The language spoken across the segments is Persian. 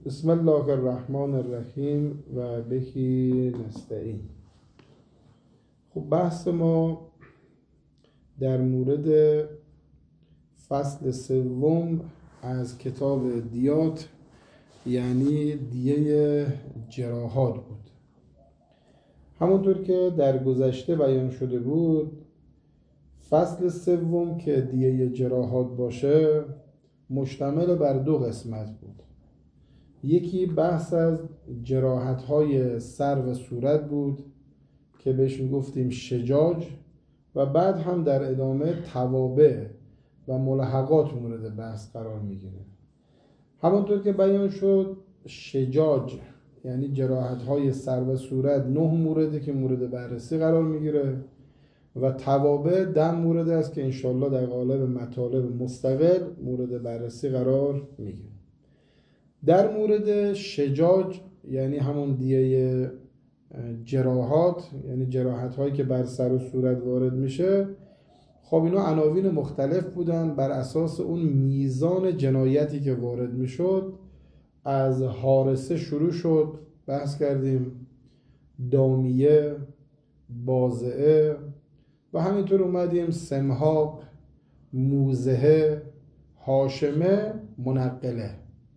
بسم الله الرحمن الرحیم و بهی نستعین. خب بحث ما در مورد فصل سوم از کتاب دیات یعنی دیه جراحات بود. همونطور که در گذشته بیان شده بود، فصل سوم که دیه جراحات باشه مشتمل بر دو قسمت بود. یکی بحث از جراحت‌های سر و صورت بود که بهش میگفتیم شجاج، و بعد هم در ادامه توابع و ملحقات مورد بحث قرار میگیره. همونطور که بیان شد، شجاج یعنی جراحت‌های سر و صورت 9 مورده که مورد بررسی قرار میگیره و توابع 10 مورد است که انشالله در قالب مطالب مستقل مورد بررسی قرار میگیره. در مورد شجاج یعنی همون دیه جراحات، یعنی جراحت هایی که بر سر و صورت وارد میشه، خب اینا عناوین مختلف بودن بر اساس اون میزان جنایتی که وارد میشد. از حارسه شروع شد، بحث کردیم، دامیه، بازعه و همینطور اومدیم سمحاق، موزهه، هاشمه، منقله.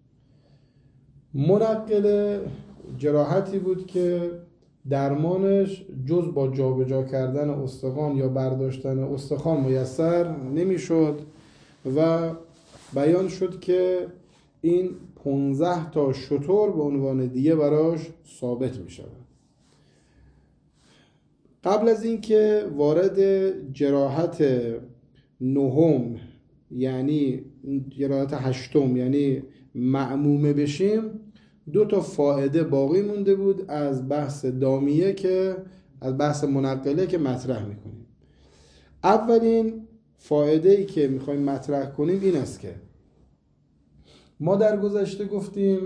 منقله جراحتی بود که درمانش جز با جابجا کردن استخوان یا برداشتن استخوان میسر نمیشد و بیان شد که این 15 تا شتر به عنوان دیه براش ثابت می شود. قبل از اینکه وارد جراحت نهم یعنی جراحت هشتم یعنی معمومه بشیم، 2 تا فائده باقی مونده بود از بحث دامیه که از بحث منقله که مطرح میکنیم. اولین فائده ای که میخوایم مطرح کنیم این است که ما در گذشته گفتیم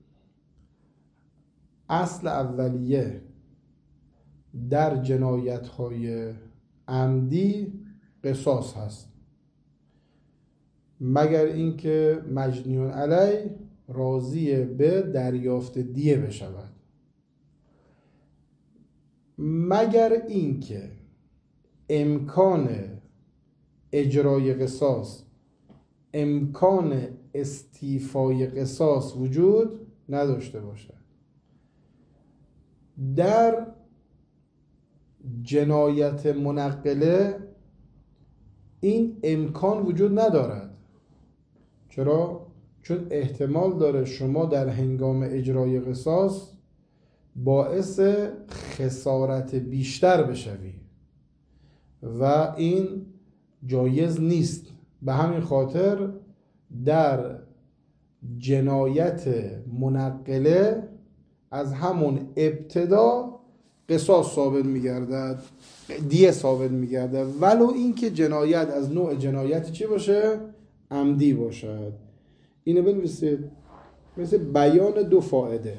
اصل اولیه در جنایت های عمدی قصاص هست، مگر اینکه مجنی علیه راضی به دریافت دیه بشود، مگر اینکه امکان اجرای قصاص، امکان استیفای قصاص وجود نداشته باشد. در جنایت منقله این امکان وجود ندارد. چرا؟ چون احتمال داره شما در هنگام اجرای قصاص باعث خسارت بیشتر بشوی و این جایز نیست. به همین خاطر در جنایت منقله از همون ابتدا قصاص ثابت می‌گردد، دیه ثابت می‌گردد، ولو اینکه جنایت از نوع جنایت چی باشه؟ عمدی باشد. اینو بنویسید، مثل بیان 2 فائده.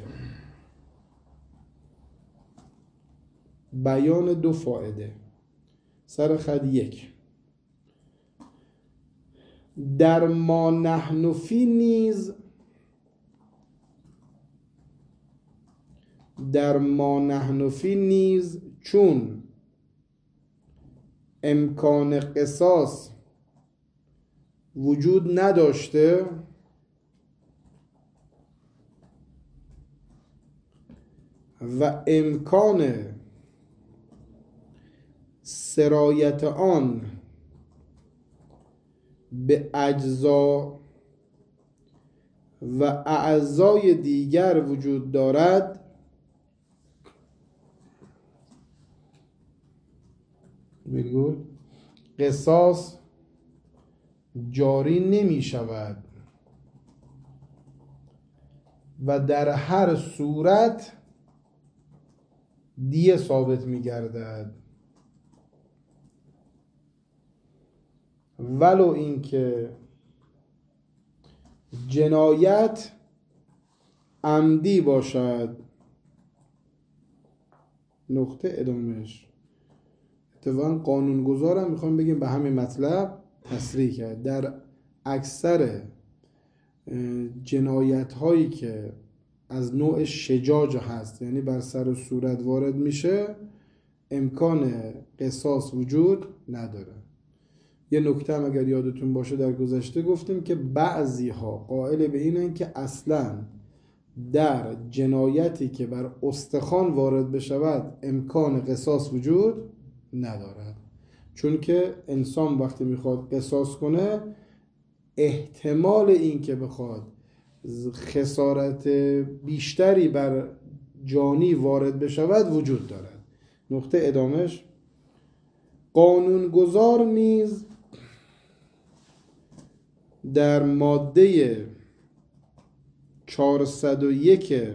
بیان 2 فائده سر خط 1. در ما نحن فی نیز، در ما نحن فی نیز چون امکان قصاص وجود نداشته و امکان سرایت آن به اجزا و اعضای دیگر وجود دارد، قصاص جاری نمی شود و در هر صورت دیه ثابت می گردد، ولو اینکه جنایت عمدی باشد. نقطه ادامهش اتفاقا قانونگذارم میخوام بگیم به همین مطلب تصریح کرد. در اکثر جنایت هایی که از نوع شجاج هست، یعنی بر سر و صورت وارد میشه، امکان قصاص وجود نداره. یه نکته هم اگر یادتون باشه در گذشته گفتیم که بعضی ها قائل به اینن که اصلاً در جنایتی که بر استخوان وارد بشود امکان قصاص وجود ندارد، چون که انسان وقتی میخواد قصاص کنه احتمال این که بخواد خسارت بیشتری بر جانی وارد بشود وجود دارد. نقطه ادامش: قانونگذار نیز در ماده 401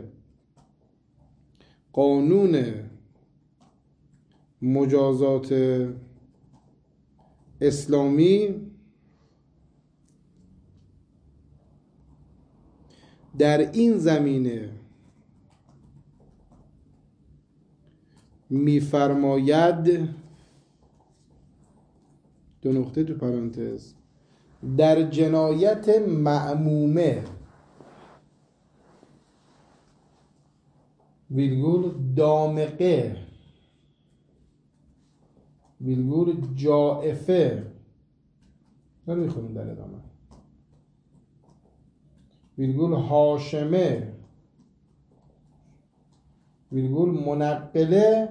قانون مجازات اسلامی در این زمینه می‌فرماید، دو نقطه تو پرانتز، در جنایت معمومه ویرگول دامقه ویرگول جائفه، نمیخونیم در ادامه، ویرگول هاشمه ویرگول منقله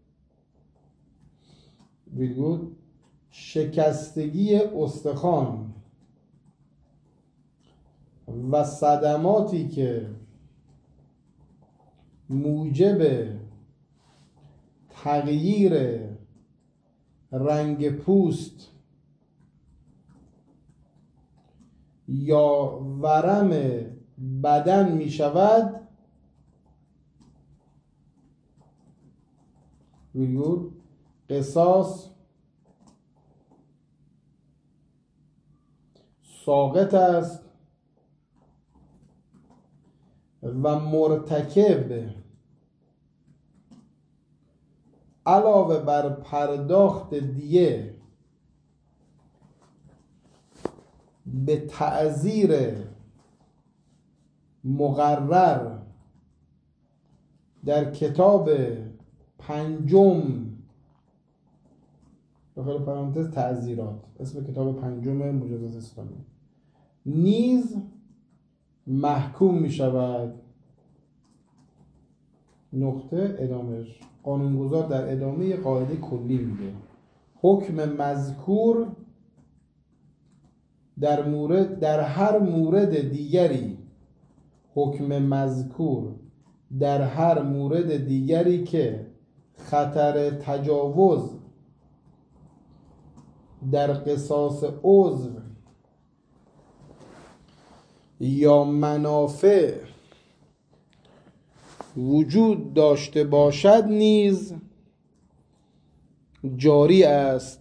ویرگول شکستگی استخوان و صدماتی که موجب تغییر رنگ پوست یا ورم بدن می شود ویرگول قصاص ساقط است و مرتکب علاوه بر پرداخت دیه به تعزیر مقرر در کتاب پنجم، داخل پرانتز تعزیرات، اسم کتاب پنجم مجازات اسلامی، نیز محکوم می شود. نقطه ادامش: قانونگذار در ادامه قاعده کلی میگه حکم مذکور در هر مورد دیگری، حکم مذکور در هر مورد دیگری که خطر تجاوز در قصاص عضو یا منافع وجود داشته باشد نیز جاری است.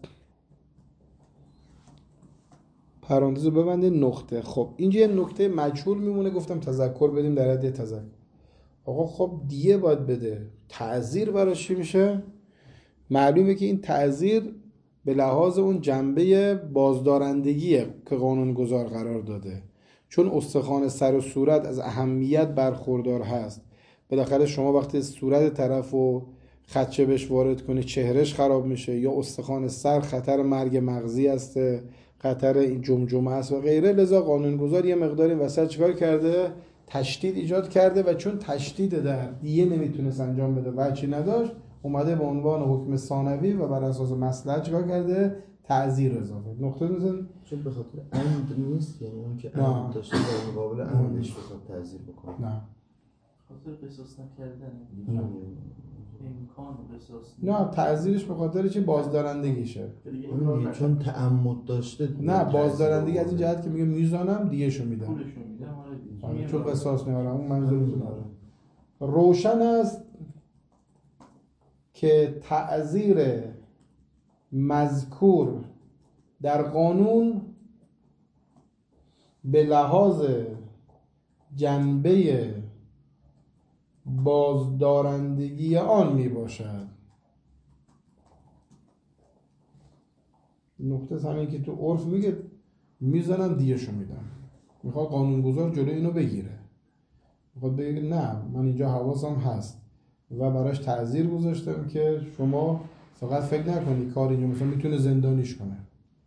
پرانتز رو ببندید. نقطه. خب اینجا یه نکته مجهول میمونه، گفتم تذکر بدیم در حد تذکر. آقا خب دیه باید بده، تعزیر براش چی میشه؟ معلومه که این تعزیر به لحاظ اون جنبه بازدارندگیه که قانونگذار قرار داده، چون استخوان سر و صورت از اهمیت برخوردار هست. بالاخره شما وقتی صورت طرفو خدشه بهش وارد کنی چهرهش خراب میشه، یا استخوان سر خطر مرگ مغزی است، خطر این جمجمه است و غیره. لذا قانونگذار یه مقداری وسط چیکار کرده؟ تشدید ایجاد کرده و چون تشدید در دیگه نمیتونست انجام بده و چی نداشت، اومده به عنوان حکم ثانوی و بر اساس مصلحت چیکار کرده؟ تعزیر اضافه. نقطه میزن چون به خاطر عمد نیست، یعنی اون که عمد داشته در مقابل عمدش بخواد تعزیر بکنه. نه خاطر قصاص نکردن امکان قصاص نه، تعزیرش به خاطر چی؟ بازدارندگیشه. چون تعمد داشته. نه بازدارندگی از این جهت که میگه میزانم دیگه‌شو میدم، پولشو میدم، چون قصاص میارم. اون منظور روشن است که تعزیر مذکور در قانون به لحاظ جنبه بازدارندگی آن می باشد. نقطه همین که تو عرف میگه میزنم دیهشو میدم، میخواد قانونگذار جلوی اینو بگیره. خود بگه نه من اینجا حواسم هست و براش تعزیر گذاشتم که شما فقط فکر نکنی کار اینجا مثلا میتونه زندانیش کنه.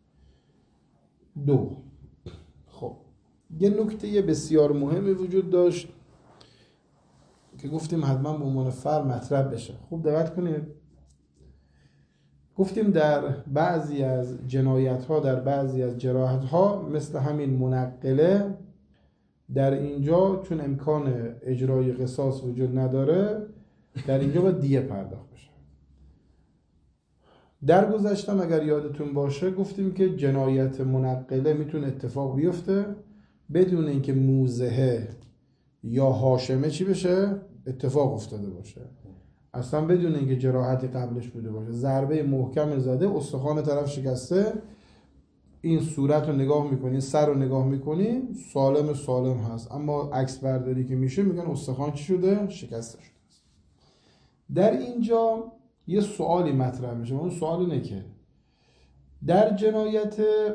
2. خب یه نکته بسیار مهمی وجود داشت که گفتیم حتما به عنوان فرع مطرح بشه. خوب دقت کنید. گفتیم در بعضی از جنایت ها، در بعضی از جراحت ها مثل همین منقله، در اینجا چون امکان اجرای قصاص وجود نداره در اینجا باید دیه پرداخت بشه. در گذشتم اگر یادتون باشه گفتیم که جنایت منقله میتونه اتفاق بیفته بدون اینکه موضحه یا هاشمه چی بشه اتفاق افتاده باشه، اصلا بدون اینکه جراحتی قبلش بوده باشه، ضربه محکم زده، استخوان طرف شکسته، این صورت رو نگاه میکنی، سر رو نگاه میکنی، سالم هست، اما عکس برداری که میشه میگن استخوان چی شده؟ شکسته شده. در اینجا یه سوالی مطرح میشه. اون سوال اینه که در جنایت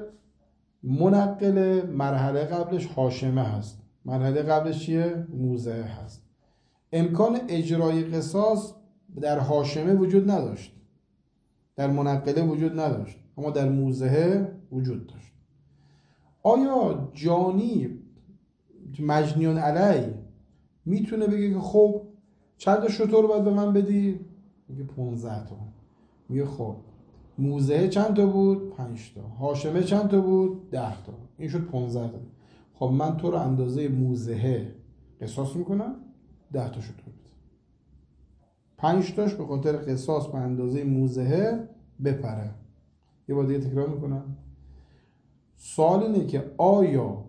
منقله مرحله قبلش هاشمه هست، مرحله قبلش چیه؟ موضع هست. امکان اجرای قصاص در هاشمه وجود نداشت، در منقله وجود نداشت، اما در موضع وجود داشت. آیا جانی مجنیون علی میتونه بگه که خب چند تا شتر باید به من بدی؟ میگه 15 تا. میگه خب موضع چند تا بود؟ 5 تا. هاشمه چند تا بود؟ 10 تا. این شد 15 تا. خب من تو رو اندازه موضع قصاص میکنم، 10 تا شتر بده. 5 تاش به خاطر قصاص به اندازه موضع بپره. یه بار دیگه تکرار میکنم. سوال اینه که آیا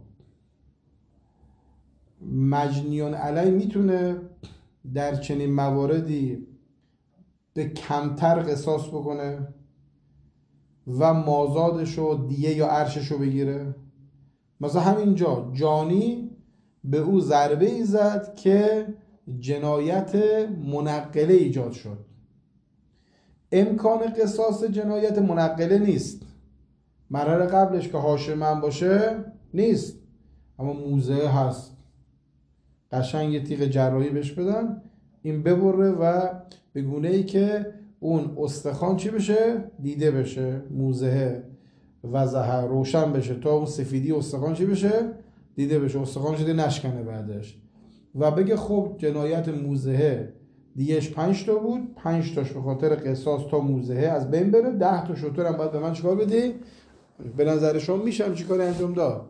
مجنیون علی میتونه در چنین مواردی به کمتر قصاص بکنه و مازادشو دیه یا ارششو بگیره؟ مثلا همینجا جانی به او ضربه ای زد که جنایت منقله ایجاد شد. امکان قصاص جنایت منقله نیست، مرحله قبلش که هاشمه هم باشه نیست، اما موضع هست. قشنگ یه تیغ جراحی بهش بدن این ببره و به گونه ای که اون استخوان چی بشه؟ دیده بشه، موضع وضح روشن بشه تا اون سفیدی استخوان چی بشه؟ دیده بشه، استخوان شده نشکنه بعدش، و بگه خب جنایت موضع دیگهش 5 تا بود، 5 تاش به خاطر قصاص تا موضع از بین بره، 10 تا شتر هم باید به من چیکار بدی؟ به نظر شما میشم چی کاری انجام داد؟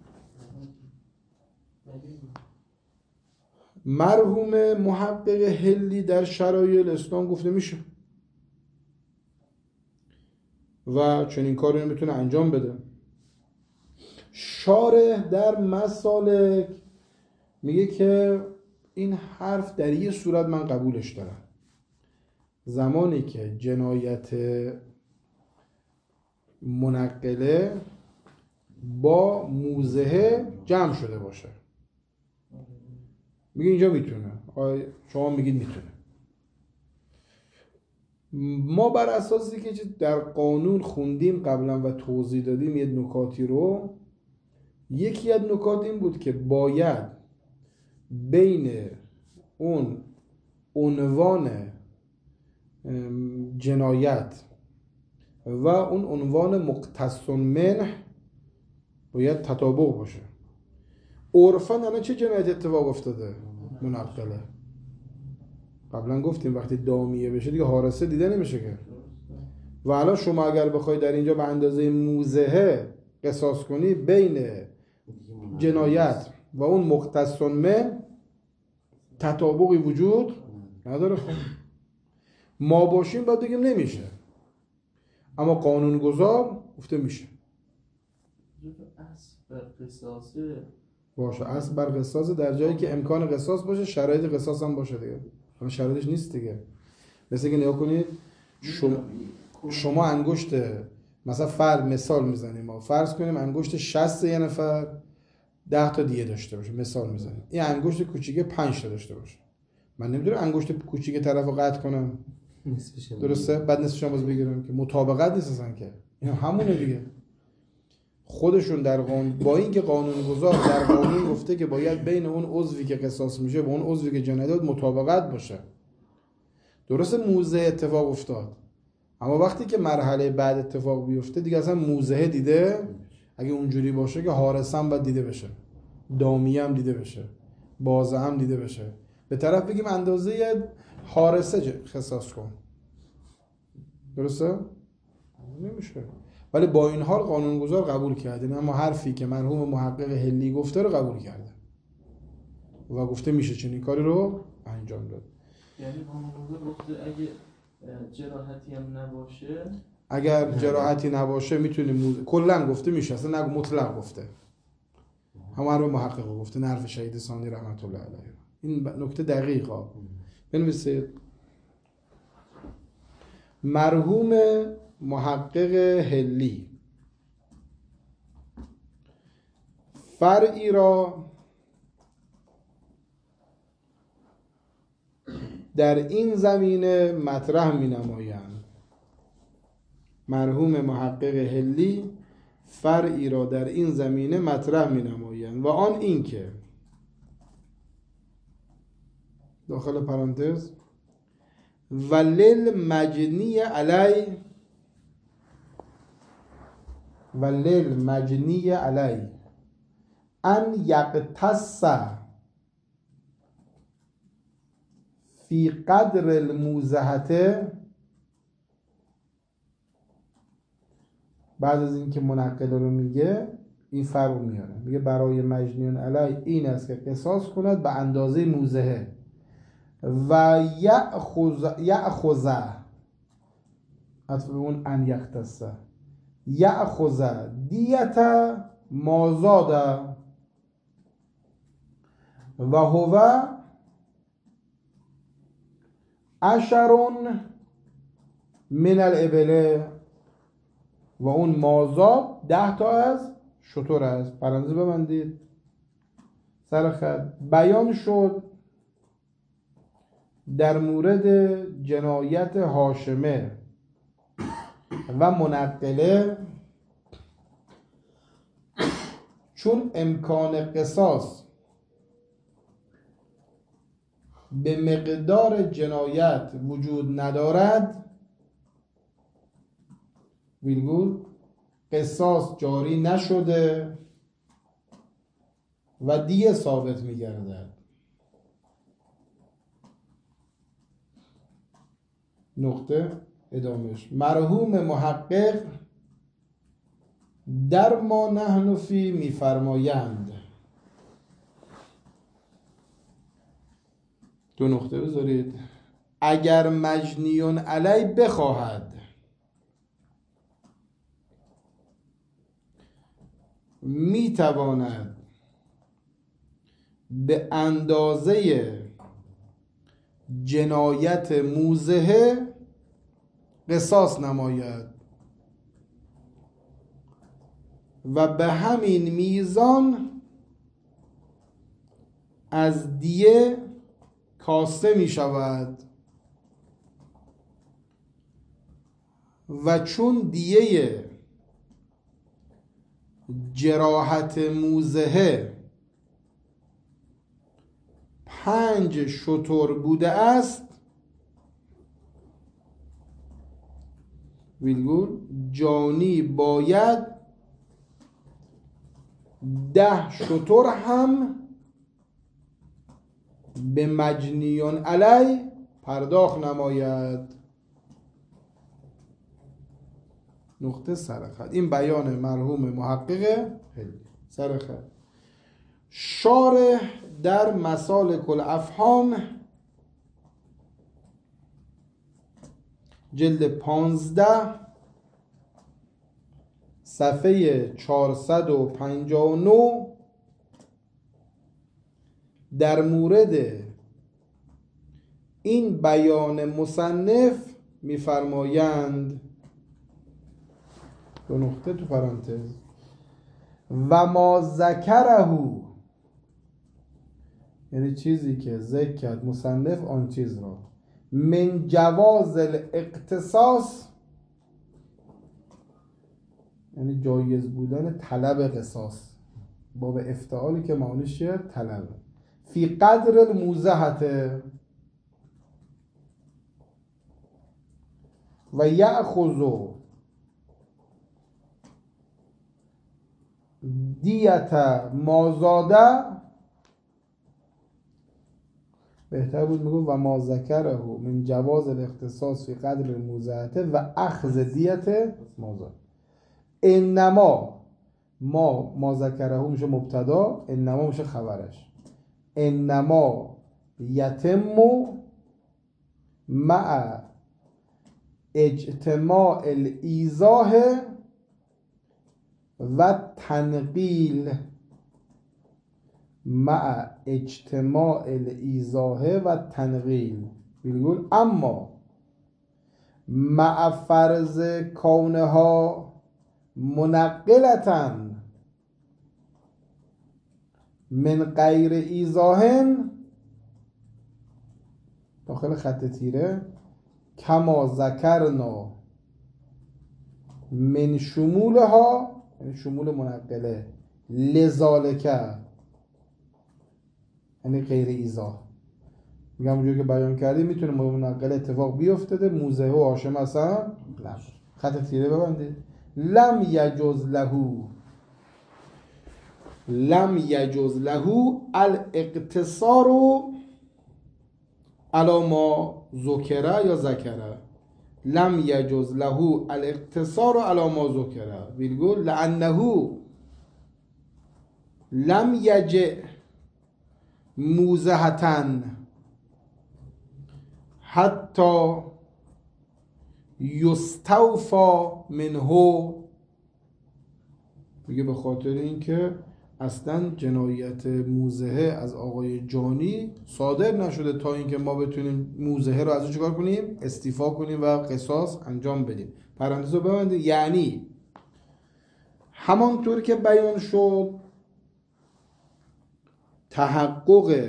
مرحوم محقق هلی در شرایع اسلام گفته میشه و چنین کاری رو میتونه انجام بده. شارح در مسالک میگه که این حرف در یه صورت من قبولش دارم، زمانی که جنایت منقله با موضع جمع شده باشه. میگه اینجا میتونه، شما میگید میتونه. ما بر اساسی که در قانون خوندیم قبلا و توضیح دادیم یه نکاتی رو، یکی از نکات این بود که باید بین اون عنوان جنایت و اون عنوان مقتص منه باید تطابق باشه. عرفاً الان چه جنایت اتفاق افتاده؟ منقله. قبلا گفتیم وقتی دامیه بشه دیگه حارسه دیده نمیشه که. و الان شما اگر بخوای در اینجا به اندازه موضحه قصاص کنی بین جنایت و اون مقتص منه تطابقی وجود نداره. خب ما باشیم باید بگیم نمیشه، اما قانون گذار گفته میشه. باشه اصل بر قصاص در جایی که امکان قصاص باشه، شرایط قصاص هم باشه دیگه. اما شرایطش نیست دیگه. مثل که نگاه کنید شما انگشت مثلا فرض مثال میزنیم، ما فرض کنیم انگشت 60 یه نفر 10 تا دیه داشته باشه، مثال میزنیم. این انگشت کوچیکه 5 تا داشته باشه. من نمیدونم انگشت کوچیک طرفو قطع کنم درسته بعد نصفش هم باز بگیرم که مطابقت نیست اصلا که. این همونه دیگه. خودشون در قانون، با اینکه قانونگذار در قانون گفته که باید بین اون عضوی که قصاص میشه با اون عضوی که جنایت مطابقت باشه، درست موزه اتفاق افتاد، اما وقتی که مرحله بعد اتفاق بیفته دیگه اصلا موزه دیده اگه اونجوری باشه که حارس هم باید دیده بشه، دامی هم دیده بشه، بازه هم دیده بشه، به طرف بگیم اندازه حارسه قصاص کن، درسته؟ نمیشه. ولی با این حال قانونگذار قبول کرده، اما حرفی که مرحوم محقق هلی گفته رو قبول کرده و گفته میشه چنین کاری رو انجام داد. یعنی قانونگذار گفته اگه جراحتی هم نباشه، اگر جراحتی نباشه میتونیم کلا گفته میشه، اصلا نگو مطلق گفته، همون حرف محقق گفته، نه حرف شهید ثانی رحمت الله علیه. این نکته دقیقه بنویسید. مرحوم محقق هلی فرعی را در این زمینه مطرح می نمایند. مرحوم محقق هلی فرعی را در این زمینه مطرح می نمایند و آن این که داخل پرانتز ولل مجنی علی ان یقتص فی قدر الموزهته، بعد از اینکه منقل رو میگه این فرق میاره، میگه برای مجنیون علی این است که قصاص کند به اندازه موزهه و یأخذ اطفال اون ان یقتص یأخذ دیت ما زاد و هو 10 من الابل و اون مازاد 10 تا از شتر است. پرانتز ببندید سر خط. بیان شد در مورد جنایت هاشمه و منقله چون امکان قصاص به مقدار جنایت وجود ندارد، ویرگول قصاص جاری نشده و دیه ثابت می‌گردد. نقطه ادامش. مرحوم محقق در ما نحن فی می‌فرمایند، 2 نقطه بذارید، اگر مجنیون علی بخواهد میتواند به اندازه جنایت موزهه قصاص نماید و به همین میزان از دیه کاسته می شود و چون دیه جراحت موزهه 5 شتر بوده است، ویلگول جانی باید 10 شتر هم به مجنیون علی پرداخت نماید. نقطه سرخط. این بیان مرحوم محقق سرخط. شارح در مسالک الافهام جلد 15 صفحه 459 در مورد این بیان مصنف می‌فرمایند، 2 نقطه تو پرانتز، و ما ذکره، یعنی چیزی که ذکر کرد مصنف آن چیز را، من جواز الاقتصاص یعنی جایز بودن طلب قصاص. باب افتعالی که معنیش چیه؟ طلب. فی قدر الموزهت و یأخذ دیت مازاده، بهتر بود میگو و ما ذکره من جواز الاختصاص فی قدر الموزهت و اخذ دیت مازاده. انما ما ذکره میشه مبتدا، انما میشه خبرش. انما یتم مع اجتماع الایضاح و تنقیل، مع اجتماع الایضاح و تنقیل. بگول اما مع فرض کونها منقلتن من غیر ایضاح، داخل خط تیره، کما ذکرنا من شمولها، یعنی شمول منقله، لذالک یعنی غیر ایضاح. میگم اونجوری که بیان کردیم میتونه منقله اتفاق بیفتده، موزه و هاشم اصلا نه. خط تیره ببندید. لم یجوز له الاقتصار علی ما ذکر یا ذکره. لم یجوز له الاقتصار علی ما ذکر بگول لانه لم یجع موزهتن حتی یستوفا منه. میگه به خاطر اینکه اصلا جنایت موزهه از آقای جانی صادر نشده تا اینکه ما بتونیم موزهه رو از اون چیکار کنیم؟ استیفا کنیم و قصاص انجام بدیم. پرانتز رو ببندید. یعنی همانطور که بیان شد تحقق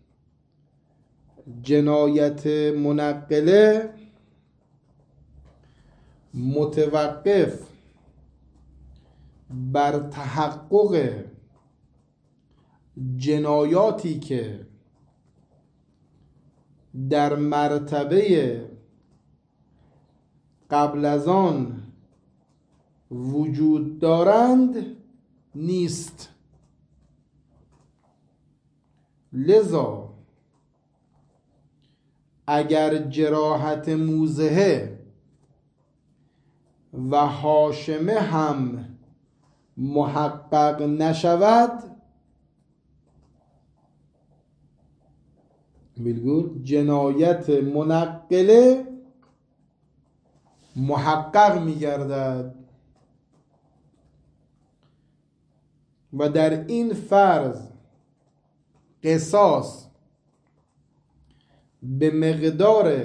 جنایت منقله متوقف بر تحقق جنایاتی که در مرتبه قبل از آن وجود دارند نیست. لذا اگر جراحت موزهه و هاشمه هم محقق نشود، بگو جنایت منقله محقق می‌گردد و در این فرض قصاص به مقدار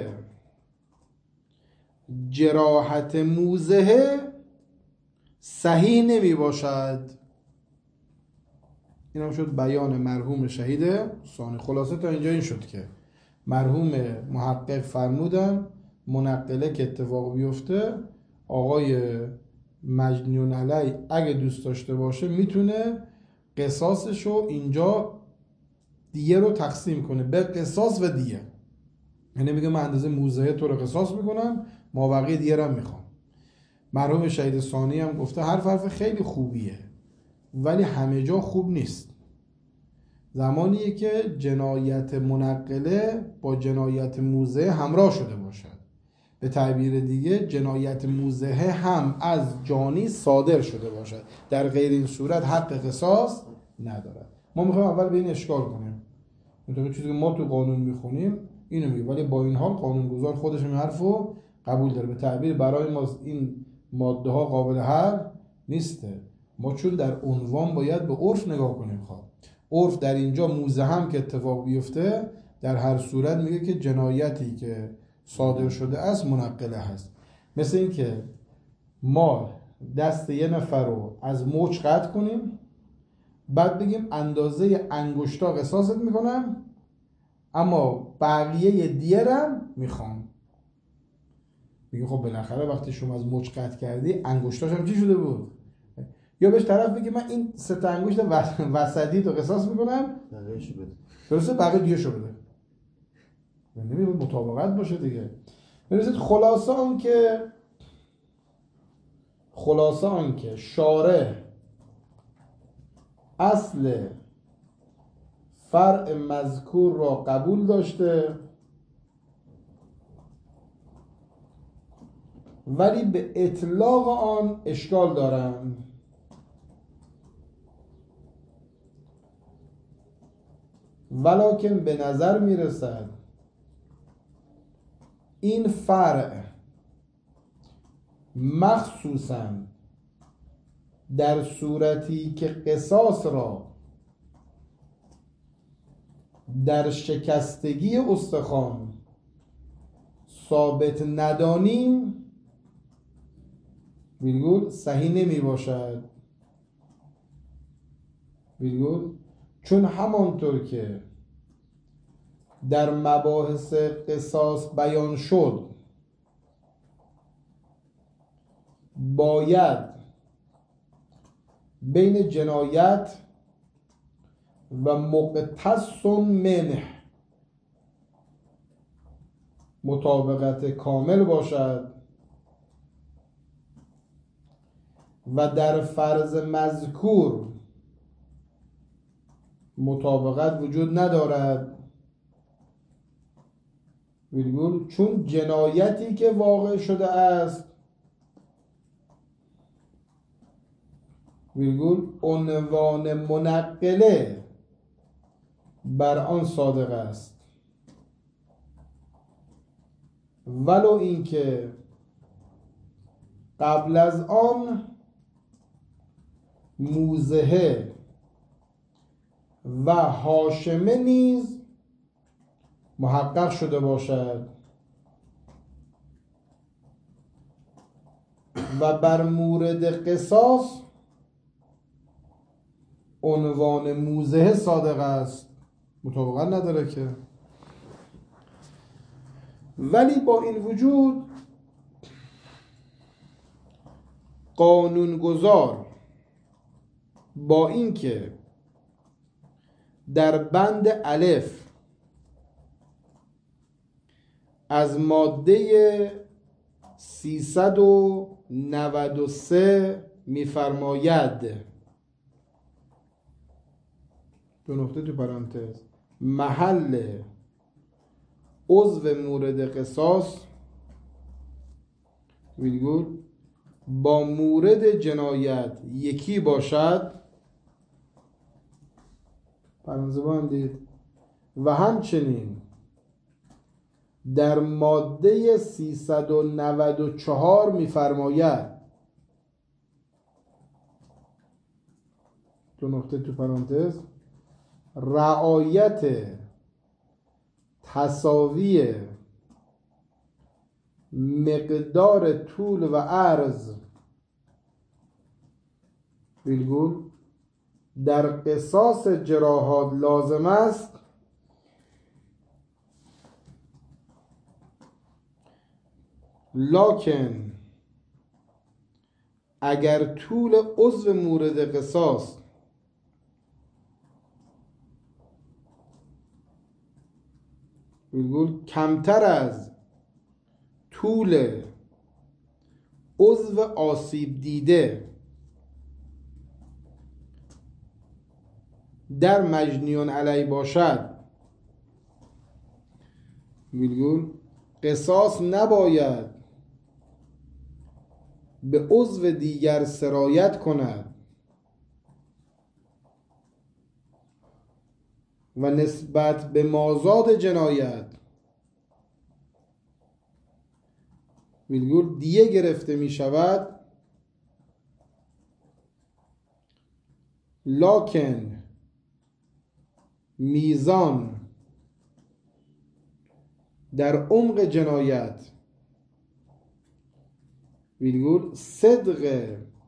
جراحت موزهه صحیح نمی باشد. این هم شد بیان مرحوم شهید ثانی. خلاصه تا اینجا این شد که مرحوم محقق فرمودن منقله که اتفاق بیفته آقای مجنون علی اگه دوست داشته باشه میتونه قصاصشو اینجا دیه رو تقسیم کنه به قصاص و دیه. یعنی میگه من اندازه موزه تو رو قصاص میکنم، ما بقیه دیه رو میخوام. مرحوم شهید ثانی هم گفته حرف خیلی خوبیه ولی همه جا خوب نیست. زمانیه که جنایت منقله با جنایت موزه همراه شده باشد. به تعبیر دیگه جنایت موزه هم از جانی صادر شده باشد، در غیر این صورت حق قصاص ندارد. ما میخوایم اول به این اشکال کنیم. این چیزی که ما تو قانون میخونیم اینو میگه، ولی با این حال قانونگذار خودش این حرفو قبول داره. به تعبیر برای ما این ماده ها قابل حل نیسته. ما چون در عنوان باید به عرف نگاه کنیم. عرف در اینجا موزه هم که اتفاق بیفته در هر صورت میگه که جنایتی که صادر شده است منقله هست. مثل این که ما دست یه نفر رو از مچ قطع کنیم بعد بگیم اندازه انگشتا قصاصت میکنم اما بقیه دیرم میخوام. میگه خب بالاخره وقتی شما از مچ قطع کردی انگشتاش هم چی شده بود؟ یا بهش طرف بگه من این 3 انگشت وسطی تو قصاص میکنم، بقیه‌شو بده. درسته، بقیه دیگه شو بده. نمیگه مطابقت باشه دیگه. برسید خلاصه آن که شارع اصل فرع مذکور را قبول داشته ولی به اطلاق آن اشکال دارند. ولکن به نظر میرسد این فرع مخصوصاً در صورتی که قصاص را در شکستگی استخوان ثابت ندانیم ویرگول صحیح نمی باشد ویرگول، چون همانطور که در مباحث قصاص بیان شد باید بین جنایت و مقتص منه مطابقت کامل باشد و در فرض مذکور مطابقت وجود ندارد ویرگول، چون جنایتی که واقع شده است ویرگول عنوان منقله بر آن صادق است، ولو اینکه قبل از آن موزهه و هاشمه نیز محقق شده باشد و بر مورد قصاص عنوان موزهه صادق است، مطابقت نداره که. ولی با این وجود قانونگذار با اینکه در بند الف از ماده 393 میفرماید 2 نقطه تو پرانتز محل عضو مورد قصاص ویرگول با مورد جنایت یکی باشد پرانتز باندید و همچنین در ماده 394 میفرماید 2 نقطه تو پرانتز رعایت تساوی مقدار طول و عرض ویرگول در قصاص جراحات لازم است لکن اگر طول عضو مورد قصاص ویرگول کمتر از طول عضو آسیب دیده در مجنیون علی باشد ویرگول قصاص نباید به عضو دیگر سرایت کند و نسبت به مازاد جنایت ویرگول دیه گرفته می شود لکن میزان در عمق جنایت ویرگول صدق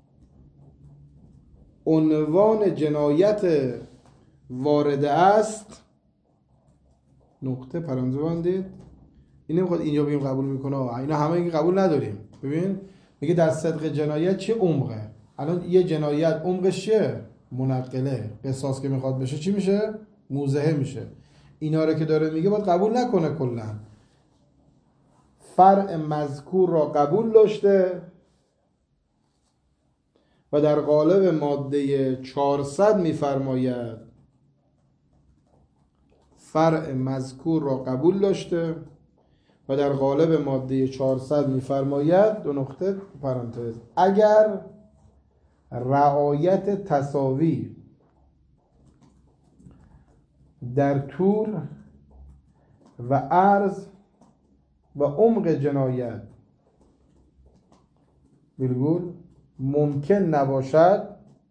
عنوان جنایت وارده است نقطه پرانتز باندید این نمیخواد اینجا بگیم قبول میکنه اینا همه این قبول نداریم. ببین میگه در صدق جنایت چه عمقه الان یه جنایت عمقش چیه؟ منقله. قصاص که میخواد بشه چی میشه؟ موضحه میشه. اینا رو که داره میگه باید قبول نکنه کلا. فرع مذکور را قبول داشته و در قالب ماده 400 میفرماید فرع مذکور را قبول داشته و در قالب ماده 400 میفرماید دو نقطه پرانتز اگر رعایت تساوی در طور و عرض و عمق جنایت بالگول ممکن نباشد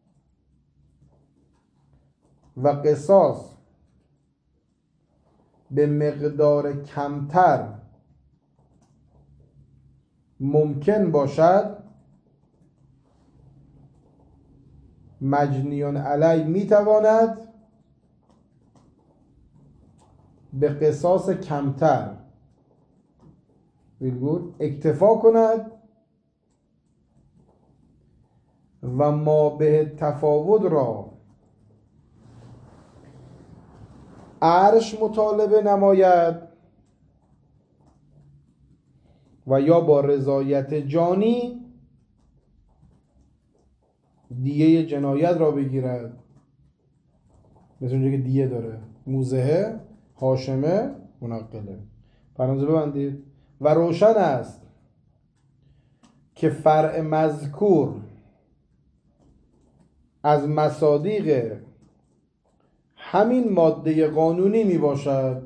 و قصاص به مقدار کمتر ممکن باشد، مجنیان علی میتواند به قصاص کمتر اکتفا کند و ما به تفاوت را عرش مطالبه نماید و یا با رضایت جانی دیه جنایت را بگیرد. مثل اونجا که دیه داره موضحه، هاشمه، منقله. پرانتز ببندید. و روشن است که فرع مذکور از مصادیق همین ماده قانونی می باشد.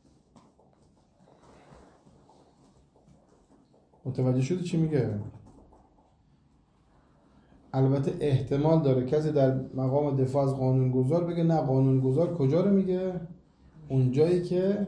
متوجه شدی چی میگه؟ البته احتمال داره کسی در مقام دفاع از قانونگذار بگه نه، قانونگذار کجا رو میگه؟ اونجایی که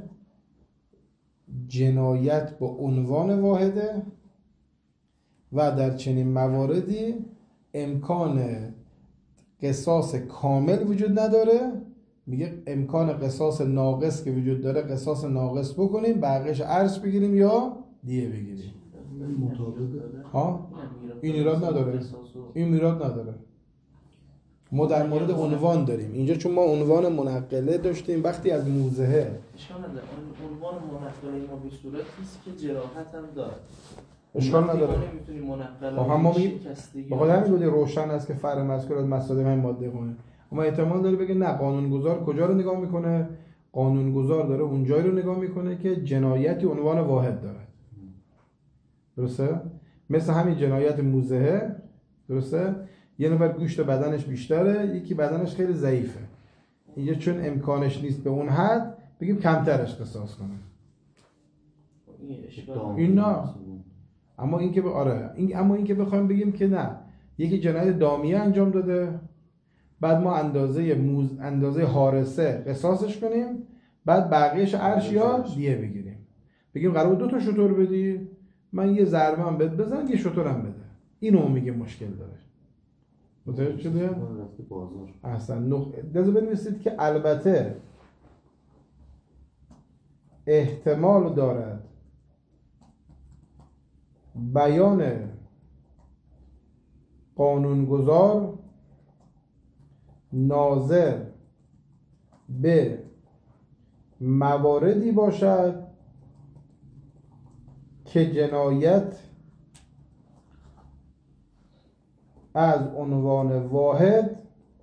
جنایت با عنوان واحده و در چنین مواردی امکان قصاص کامل وجود نداره، میگه امکان قصاص ناقص که وجود داره قصاص ناقص بکنیم، بقیه‌اش ارث بگیریم یا دیه بگیریم. ها؟ این ایراد نداره. این ایراد نداره. ما در مورد عنوان داریم اینجا، چون ما عنوان منقله داشتیم وقتی از موضحه. اشکال نداره. عنوان منقله ما به صورتی است که جراحت هم داره. اشکال نداره. ما نمیتونیم منقله با هم ما بخاطر همین بودی روشن است که فرع مذکور از مصادیق همین ماده قانونی. اما احتمال داره بگه نه، قانونگذار کجا رو نگاه میکنه؟ قانونگذار داره اونجایی رو نگاه میکنه که جنایتی عنوان واحد داره. درسته؟ مثل همین جنایت موضحه. درسته؟ یه نفر گوشت بدنش بیشتره، یکی بدنش خیلی ضعیفه. اینجا چون امکانش نیست به اون حد، بگیم کمترش قصاص کنه. این نه. اما این که اما این که بخوایم بگیم که نه، یکی جنایت دامیه انجام داده، بعد ما اندازه حارسه قصاصش کنیم، بعد بقیهش عرش یا دیه بگیریم. بگیم قرار 2 تا شتر بدی، من یه ضربه هم بهت بزن، یه شترم بده. اینو میگه مشکل داره. متوجه شده؟ احسن. لازم بنویسید که البته احتمال دارد بیان قانونگذار ناظر به مواردی باشد که جنایت از عنوان واحد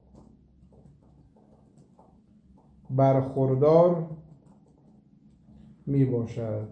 برخوردار می باشد.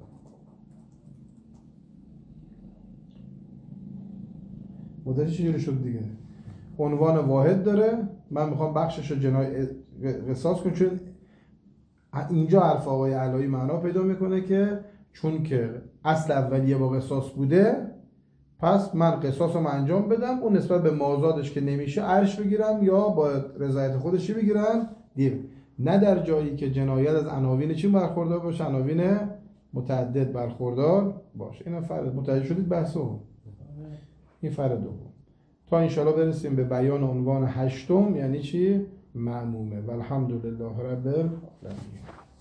مدرش چجوری شد دیگه؟ عنوان واحد داره، من میخوام بخشش رو قصاص کنم، چون اینجا حرف آقای علایی معنا پیدا میکنه که چون که اصل اولیه با قصاص بوده، پس من قصاصم انجام بدم، اون نسبت به مازادش که نمیشه عرش بگیرم یا با رضایت خودش بگیرم دیو. نه در جایی که جنایت از عناوین چی برخوردار باشه؟ عناوین متعدد برخوردار باشه. اینا فرق. متوجه شدید بحثو؟ این فرق دوم. تا انشالله برسیم به بیان عنوان 8 یعنی چی؟ معمومه. والحمدلله رب العالمین.